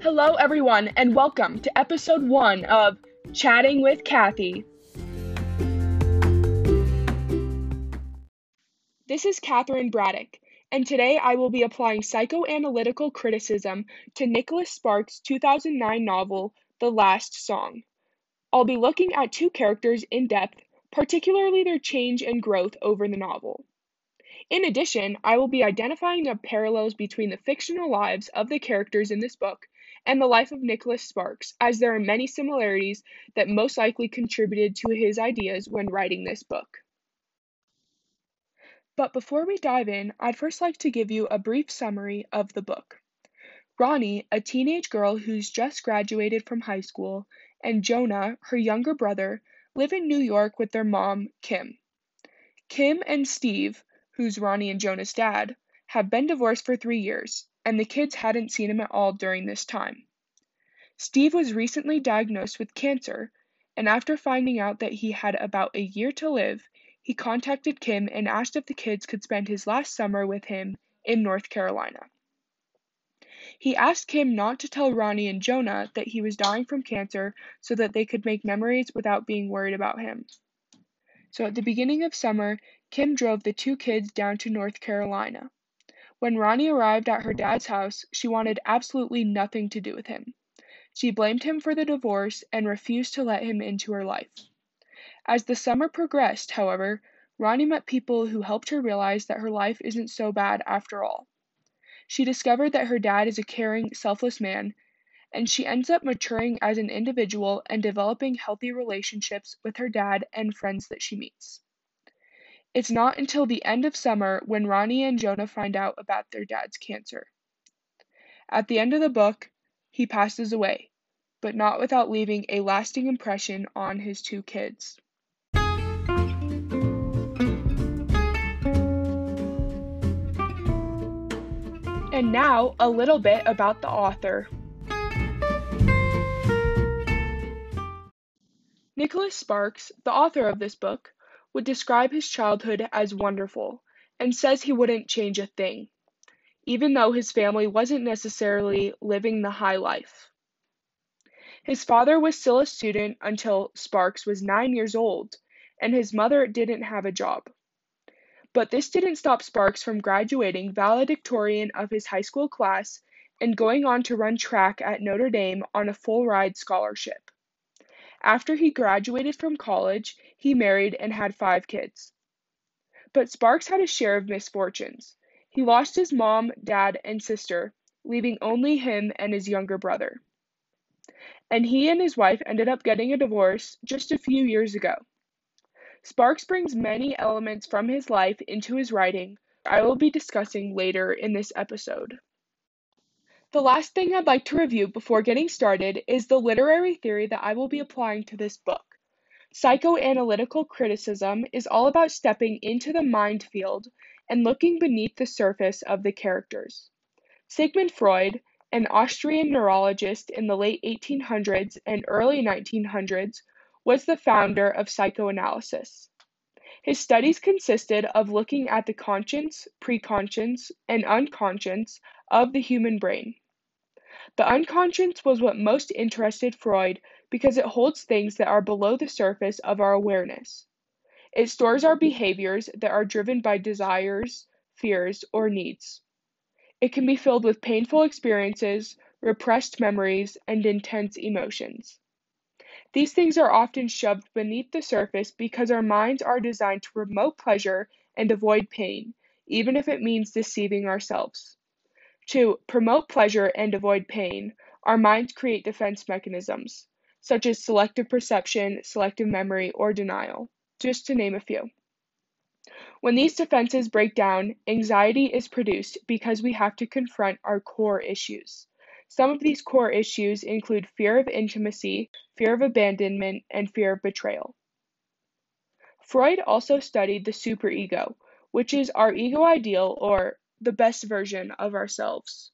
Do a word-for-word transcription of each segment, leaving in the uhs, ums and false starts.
Hello, everyone, and welcome to episode one of Chatting with Kathy. This is Catherine Braddock, and today I will be applying psychoanalytical criticism to Nicholas Sparks' two thousand nine novel, The Last Song. I'll be looking at two characters in depth, particularly their change and growth over the novel. In addition, I will be identifying the parallels between the fictional lives of the characters in this book and the life of Nicholas Sparks, as there are many similarities that most likely contributed to his ideas when writing this book. But before we dive in, I'd first like to give you a brief summary of the book. Ronnie, a teenage girl who's just graduated from high school, and Jonah, her younger brother, live in New York with their mom, Kim. Kim and Steve, who's Ronnie and Jonah's dad, have been divorced for three years, and the kids hadn't seen him at all during this time. Steve was recently diagnosed with cancer, and after finding out that he had about a year to live, he contacted Kim and asked if the kids could spend his last summer with him in North Carolina. He asked Kim not to tell Ronnie and Jonah that he was dying from cancer so that they could make memories without being worried about him. So at the beginning of summer, Kim drove the two kids down to North Carolina. When Ronnie arrived at her dad's house, she wanted absolutely nothing to do with him. She blamed him for the divorce and refused to let him into her life. As the summer progressed, however, Ronnie met people who helped her realize that her life isn't so bad after all. She discovered that her dad is a caring, selfless man, and she ends up maturing as an individual and developing healthy relationships with her dad and friends that she meets. It's not until the end of summer when Ronnie and Jonah find out about their dad's cancer. At the end of the book, he passes away, but not without leaving a lasting impression on his two kids. And now, a little bit about the author. Nicholas Sparks, the author of this book, would describe his childhood as wonderful, and says he wouldn't change a thing, even though his family wasn't necessarily living the high life. His father was still a student until Sparks was nine years old, and his mother didn't have a job. But this didn't stop Sparks from graduating valedictorian of his high school class and going on to run track at Notre Dame on a full-ride scholarship. After he graduated from college, he married and had five kids. But Sparks had his share of misfortunes. He lost his mom, dad, and sister, leaving only him and his younger brother. And he and his wife ended up getting a divorce just a few years ago. Sparks brings many elements from his life into his writing, which I will be discussing later in this episode. The last thing I'd like to review before getting started is the literary theory that I will be applying to this book. Psychoanalytical criticism is all about stepping into the mind field and looking beneath the surface of the characters. Sigmund Freud, an Austrian neurologist in the late eighteen hundreds and early nineteen hundreds, was the founder of psychoanalysis. His studies consisted of looking at the conscious, preconscious, and unconscious of the human brain. The unconscious was what most interested Freud because it holds things that are below the surface of our awareness. It stores our behaviors that are driven by desires, fears, or needs. It can be filled with painful experiences, repressed memories, and intense emotions. These things are often shoved beneath the surface because our minds are designed to promote pleasure and avoid pain, even if it means deceiving ourselves. To promote pleasure and avoid pain, our minds create defense mechanisms, such as selective perception, selective memory, or denial, just to name a few. When these defenses break down, anxiety is produced because we have to confront our core issues. Some of these core issues include fear of intimacy, fear of abandonment, and fear of betrayal. Freud also studied the superego, which is our ego ideal or the best version of ourselves.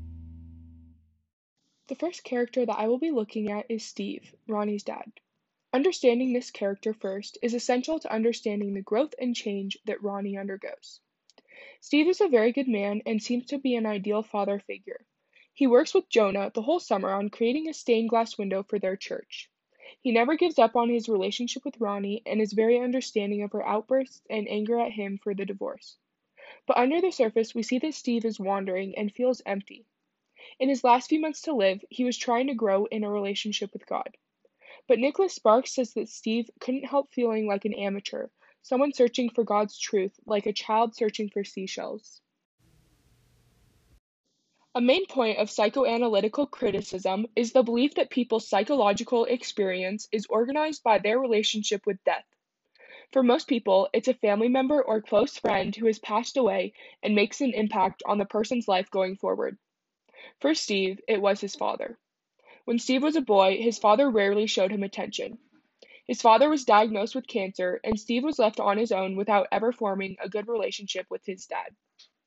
The first character that I will be looking at is Steve, Ronnie's dad. Understanding this character first is essential to understanding the growth and change that Ronnie undergoes. Steve is a very good man and seems to be an ideal father figure. He works with Jonah the whole summer on creating a stained glass window for their church. He never gives up on his relationship with Ronnie and is very understanding of her outbursts and anger at him for the divorce. But under the surface, we see that Steve is wandering and feels empty. In his last few months to live, he was trying to grow in a relationship with God. But Nicholas Sparks says that Steve couldn't help feeling like an amateur, someone searching for God's truth, like a child searching for seashells. A main point of psychoanalytical criticism is the belief that people's psychological experience is organized by their relationship with death. For most people, it's a family member or close friend who has passed away and makes an impact on the person's life going forward. For Steve, it was his father. When Steve was a boy, his father rarely showed him attention. His father was diagnosed with cancer, and Steve was left on his own without ever forming a good relationship with his dad.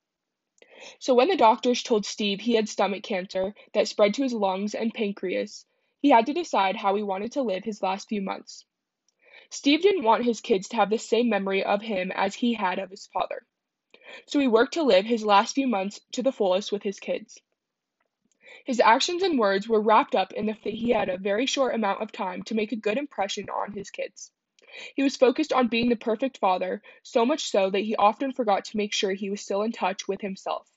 So when the doctors told Steve he had stomach cancer that spread to his lungs and pancreas, he had to decide how he wanted to live his last few months. Steve didn't want his kids to have the same memory of him as he had of his father. So he worked to live his last few months to the fullest with his kids. His actions and words were wrapped up in the fact that he had a very short amount of time to make a good impression on his kids. He was focused on being the perfect father, so much so that he often forgot to make sure he was still in touch with himself.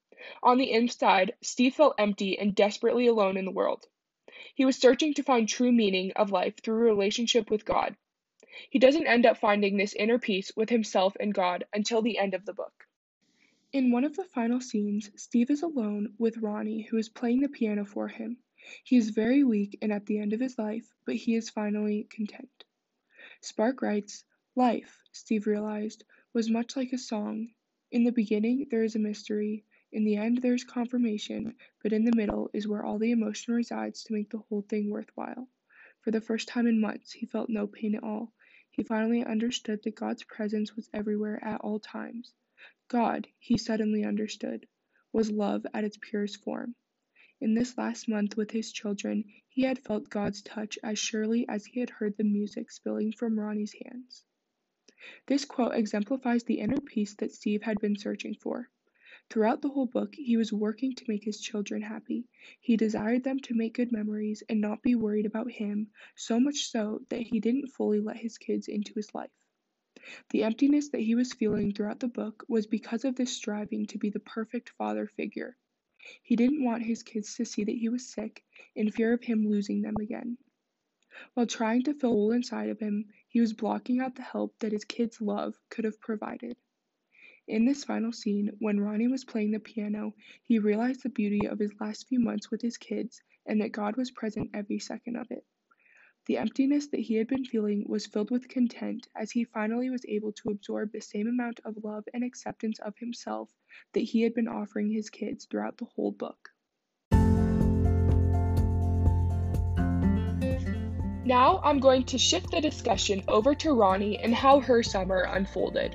On the inside, Steve felt empty and desperately alone in the world. He was searching to find true meaning of life through a relationship with God. He doesn't end up finding this inner peace with himself and God until the end of the book. In one of the final scenes, Steve is alone with Ronnie, who is playing the piano for him. He is very weak and at the end of his life, but he is finally content. Spark writes, "Life," Steve realized, "was much like a song. In the beginning there is a mystery, in the end there is confirmation, but in the middle is where all the emotion resides to make the whole thing worthwhile." For the first time in months, he felt no pain at all. He finally understood that God's presence was everywhere at all times. God, he suddenly understood, was love at its purest form. In this last month with his children, he had felt God's touch as surely as he had heard the music spilling from Ronnie's hands. This quote exemplifies the inner peace that Steve had been searching for. Throughout the whole book, he was working to make his children happy. He desired them to make good memories and not be worried about him, so much so that he didn't fully let his kids into his life. The emptiness that he was feeling throughout the book was because of this striving to be the perfect father figure. He didn't want his kids to see that he was sick, in fear of him losing them again. While trying to fill a hole inside of him, he was blocking out the help that his kids' love could have provided. In this final scene, when Ronnie was playing the piano, he realized the beauty of his last few months with his kids and that God was present every second of it. The emptiness that he had been feeling was filled with content as he finally was able to absorb the same amount of love and acceptance of himself that he had been offering his kids throughout the whole book. Now I'm going to shift the discussion over to Ronnie and how her summer unfolded.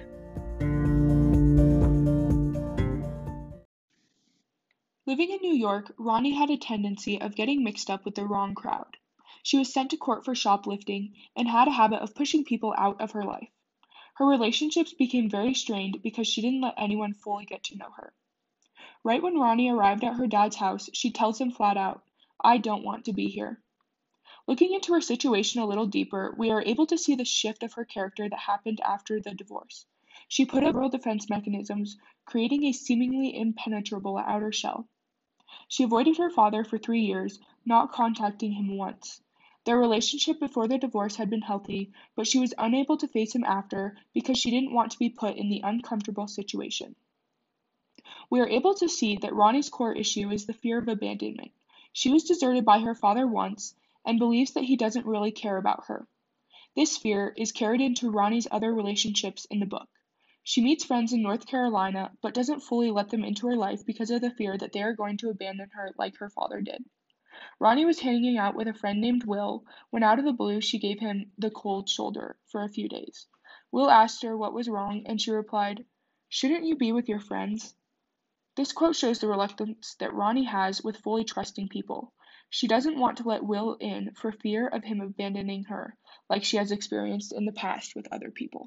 Living in New York, Ronnie had a tendency of getting mixed up with the wrong crowd. She was sent to court for shoplifting and had a habit of pushing people out of her life. Her relationships became very strained because she didn't let anyone fully get to know her. Right when Ronnie arrived at her dad's house, she tells him flat out, "I don't want to be here." Looking into her situation a little deeper, we are able to see the shift of her character that happened after the divorce. She put up several defense mechanisms, creating a seemingly impenetrable outer shell. She avoided her father for three years, not contacting him once. Their relationship before the divorce had been healthy, but she was unable to face him after because she didn't want to be put in the uncomfortable situation. We are able to see that Ronnie's core issue is the fear of abandonment. She was deserted by her father once and believes that he doesn't really care about her. This fear is carried into Ronnie's other relationships in the book. She meets friends in North Carolina, but doesn't fully let them into her life because of the fear that they are going to abandon her like her father did. Ronnie was hanging out with a friend named Will when out of the blue she gave him the cold shoulder for a few days. Will asked her what was wrong, and she replied, "Shouldn't you be with your friends?" This quote shows the reluctance that Ronnie has with fully trusting people. She doesn't want to let Will in for fear of him abandoning her, like she has experienced in the past with other people.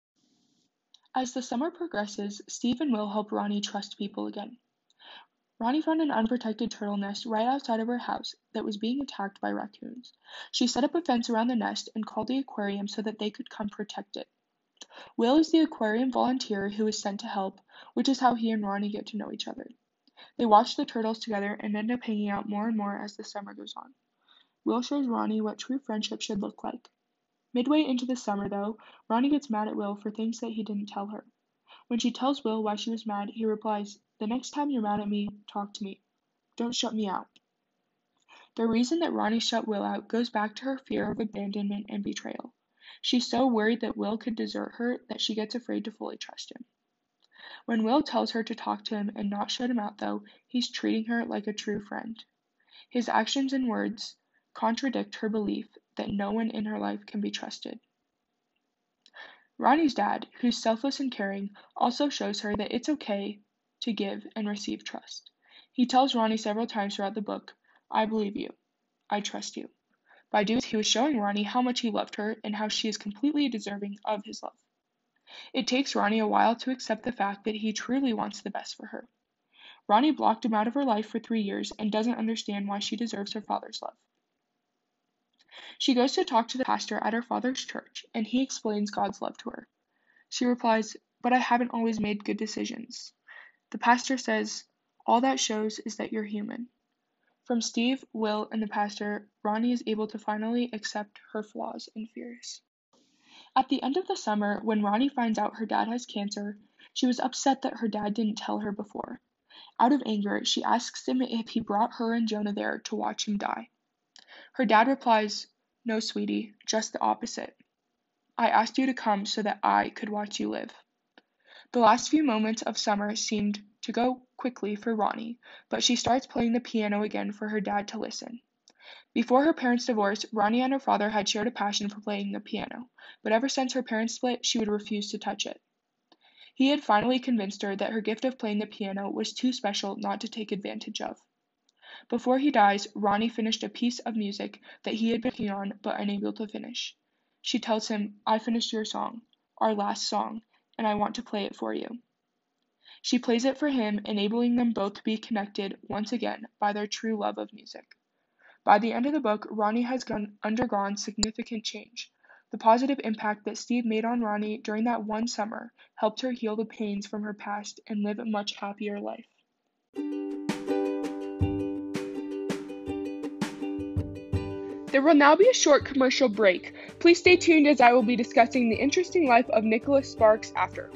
As the summer progresses, Steve and Will help Ronnie trust people again. Ronnie found an unprotected turtle nest right outside of her house that was being attacked by raccoons. She set up a fence around the nest and called the aquarium so that they could come protect it. Will is the aquarium volunteer who is sent to help, which is how he and Ronnie get to know each other. They watch the turtles together and end up hanging out more and more as the summer goes on. Will shows Ronnie what true friendship should look like. Midway into the summer, though, Ronnie gets mad at Will for things that he didn't tell her. When she tells Will why she was mad, he replies, "The next time you're mad at me, talk to me. Don't shut me out." The reason that Ronnie shut Will out goes back to her fear of abandonment and betrayal. She's so worried that Will could desert her that she gets afraid to fully trust him. When Will tells her to talk to him and not shut him out, though, he's treating her like a true friend. His actions and words contradict her belief that no one in her life can be trusted. Ronnie's dad, who's selfless and caring, also shows her that it's okay to give and receive trust. He tells Ronnie several times throughout the book, "I believe you. I trust you." By doing this, he was showing Ronnie how much he loved her and how she is completely deserving of his love. It takes Ronnie a while to accept the fact that he truly wants the best for her. Ronnie blocked him out of her life for three years and doesn't understand why she deserves her father's love. She goes to talk to the pastor at her father's church, and he explains God's love to her. She replies, "But I haven't always made good decisions." The pastor says, "All that shows is that you're human." From Steve, Will, and the pastor, Ronnie is able to finally accept her flaws and fears. At the end of the summer, when Ronnie finds out her dad has cancer, she was upset that her dad didn't tell her before. Out of anger, she asks him if he brought her and Jonah there to watch him die. Her dad replies, "No, sweetie, just the opposite. I asked you to come so that I could watch you live." The last few moments of summer seemed to go quickly for Ronnie, but she starts playing the piano again for her dad to listen. Before her parents' divorce, Ronnie and her father had shared a passion for playing the piano, but ever since her parents split, she would refuse to touch it. He had finally convinced her that her gift of playing the piano was too special not to take advantage of. Before he dies, Ronnie finished a piece of music that he had been working on but unable to finish. She tells him, "I finished your song, our last song, and I want to play it for you." She plays it for him, enabling them both to be connected once again by their true love of music. By the end of the book, Ronnie has gone, undergone significant change. The positive impact that Steve made on Ronnie during that one summer helped her heal the pains from her past and live a much happier life. There will now be a short commercial break. Please stay tuned as I will be discussing the interesting life of Nicholas Sparks after.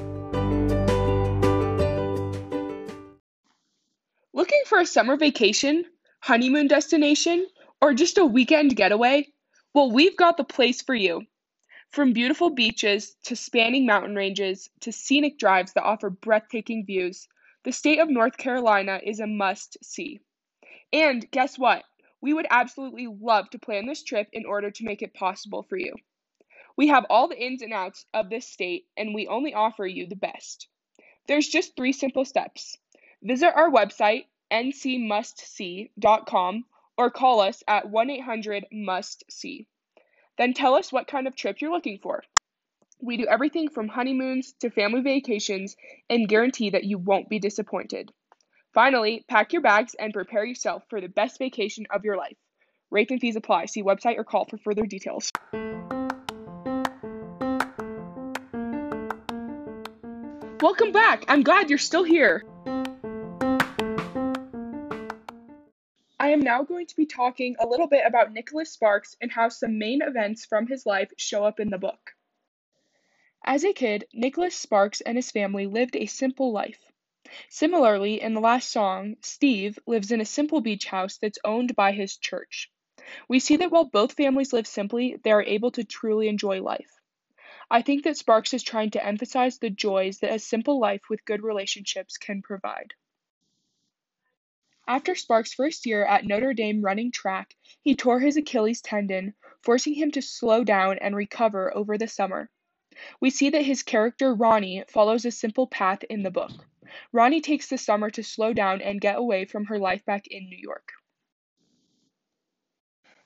Looking for a summer vacation, honeymoon destination, or just a weekend getaway? Well, we've got the place for you. From beautiful beaches to spanning mountain ranges to scenic drives that offer breathtaking views, the state of North Carolina is a must-see. And guess what? We would absolutely love to plan this trip in order to make it possible for you. We have all the ins and outs of this state, and we only offer you the best. There's just three simple steps. Visit our website, n c must see dot com, or call us at one eight hundred must see. Then tell us what kind of trip you're looking for. We do everything from honeymoons to family vacations and guarantee that you won't be disappointed. Finally, pack your bags and prepare yourself for the best vacation of your life. Rates and fees apply. See website or call for further details. Welcome back. I'm glad you're still here. I am now going to be talking a little bit about Nicholas Sparks and how some main events from his life show up in the book. As a kid, Nicholas Sparks and his family lived a simple life. Similarly, in the last song, Steve lives in a simple beach house that's owned by his church. We see that while both families live simply, they are able to truly enjoy life. I think that Sparks is trying to emphasize the joys that a simple life with good relationships can provide. After Sparks' first year at Notre Dame running track, he tore his Achilles tendon, forcing him to slow down and recover over the summer. We see that his character Ronnie follows a simple path in the book. Ronnie takes the summer to slow down and get away from her life back in New York.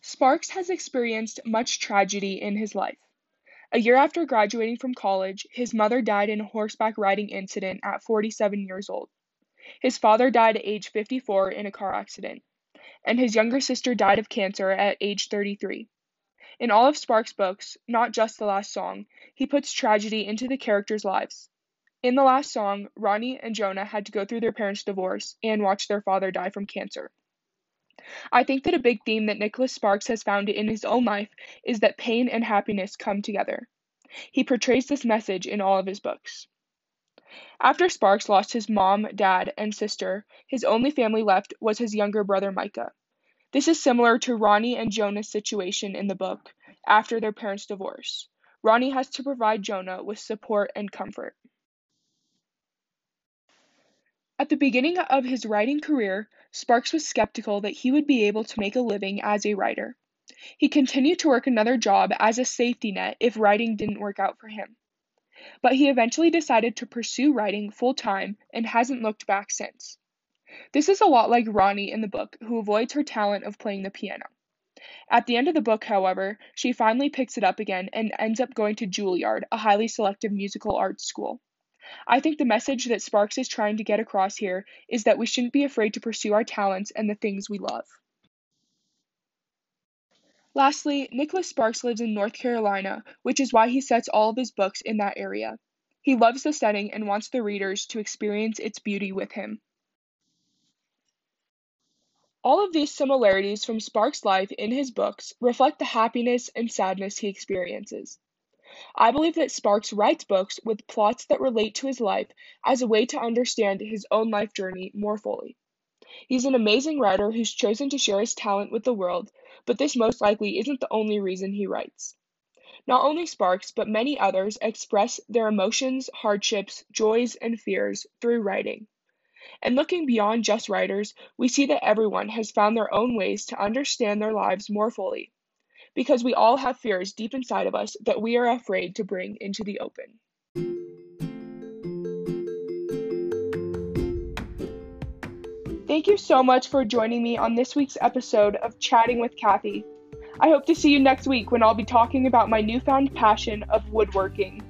Sparks has experienced much tragedy in his life. A year after graduating from college, his mother died in a horseback riding incident at forty-seven years old. His father died at age fifty-four in a car accident, and his younger sister died of cancer at age thirty-three. In all of Sparks' books, not just the last song, he puts tragedy into the characters' lives. In the last song, Ronnie and Jonah had to go through their parents' divorce and watch their father die from cancer. I think that a big theme that Nicholas Sparks has found in his own life is that pain and happiness come together. He portrays this message in all of his books. After Sparks lost his mom, dad, and sister, his only family left was his younger brother Micah. This is similar to Ronnie and Jonah's situation in the book after their parents' divorce. Ronnie has to provide Jonah with support and comfort. At the beginning of his writing career, Sparks was skeptical that he would be able to make a living as a writer. He continued to work another job as a safety net if writing didn't work out for him. But he eventually decided to pursue writing full-time and hasn't looked back since. This is a lot like Ronnie in the book, who avoids her talent of playing the piano. At the end of the book, however, she finally picks it up again and ends up going to Juilliard, a highly selective musical arts school. I think the message that Sparks is trying to get across here is that we shouldn't be afraid to pursue our talents and the things we love. Lastly, Nicholas Sparks lives in North Carolina, which is why he sets all of his books in that area. He loves the setting and wants the readers to experience its beauty with him. All of these similarities from Sparks' life in his books reflect the happiness and sadness he experiences. I believe that Sparks writes books with plots that relate to his life as a way to understand his own life journey more fully. He's an amazing writer who's chosen to share his talent with the world, but this most likely isn't the only reason he writes. Not only Sparks, but many others express their emotions, hardships, joys, and fears through writing. And looking beyond just writers, we see that everyone has found their own ways to understand their lives more fully, because we all have fears deep inside of us that we are afraid to bring into the open. Thank you so much for joining me on this week's episode of Chatting with Kathy. I hope to see you next week when I'll be talking about my newfound passion of woodworking.